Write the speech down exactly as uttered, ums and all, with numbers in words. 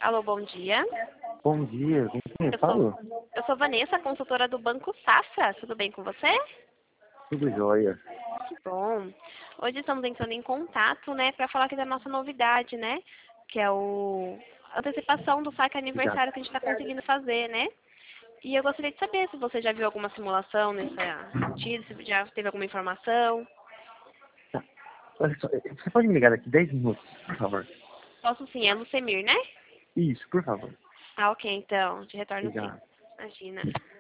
Alô, bom dia. Bom dia, com quem eu Eu falo? sou, eu sou Vanessa, consultora do Banco Safra. Tudo bem com você? Tudo jóia. Que bom. Hoje estamos entrando em contato, né, para falar aqui da nossa novidade, né? Que é o a antecipação do saque Obrigado. aniversário que a gente está conseguindo fazer, né? E eu gostaria de saber se você já viu alguma simulação nesse sentido, se já teve alguma informação. Tá. Olha só, eh, você pode me ligar daqui dez minutos, por favor? Posso sim, é Lucemir, né? Isso, por favor. Ah, ok, então. Te retorno sim. Obrigado. Imagina.